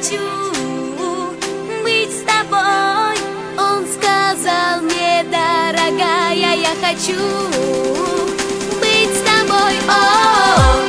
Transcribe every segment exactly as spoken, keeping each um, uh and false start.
хочу быть с тобой. Он сказал мне: дорогая, я хочу быть с тобой. О-о-о.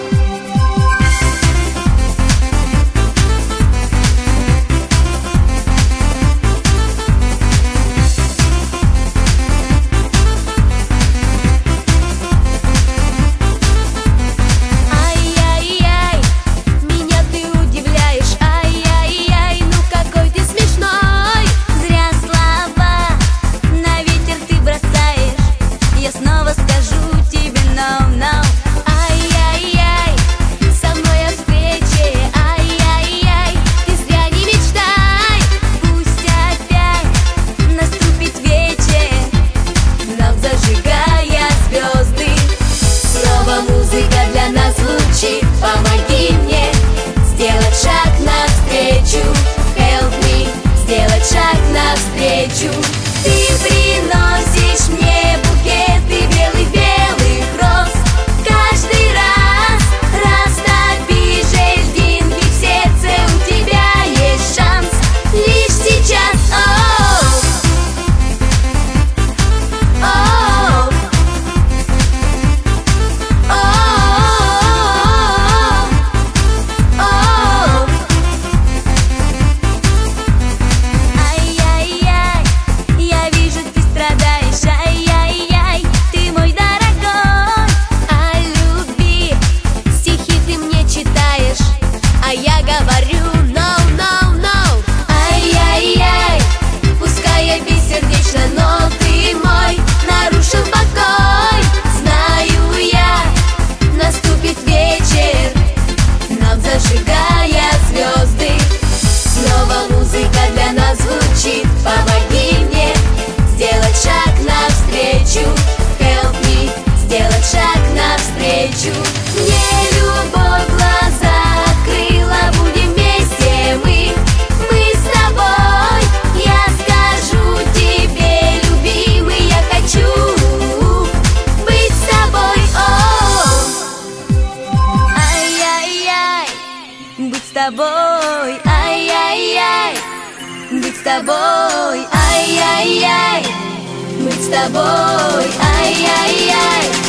Помоги мне сделать шаг навстречу. Help me сделать шаг навстречу. Ты приносишь мне букеты белых-белых роз. Каждый раз растопишь льдинки в сердце. У тебя есть шанс лишь сейчас. О-о-о. О-о-о. А я говорю no, no, no. Ай-яй-яй, пускай я бессердечна, но ты мой нарушил покой. Знаю я, наступит вечер, нам зажигая звезды. Снова музыка для нас звучит. Помоги мне сделать шаг навстречу. Help me сделать шаг навстречу. Мне любовь глаза открыла, будем вместе мы, мы с тобой. Я скажу тебе, любимый, я хочу быть с тобой. О, ай-яй-яй, быть с тобой. Ай-яй-яй, быть с тобой. Ай-яй-яй, быть с тобой. Ай-яй-яй.